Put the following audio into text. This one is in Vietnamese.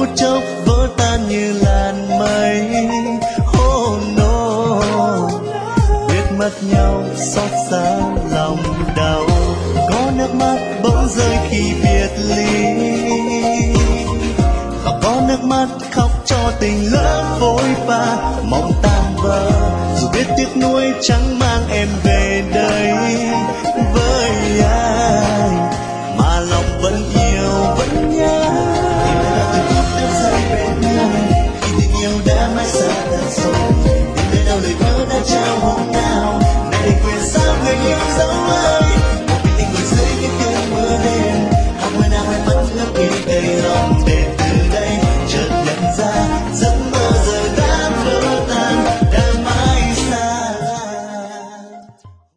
phút chốc vỡ tan như làn mây. Oh no, biết mất nhau xót xa lòng đau, có nước mắt bỗng rơi khi biệt ly, và có nước mắt khóc cho tình lỡ phôi pha mong tan vỡ, dù biết tiếc nuối chẳng mang em về đâu.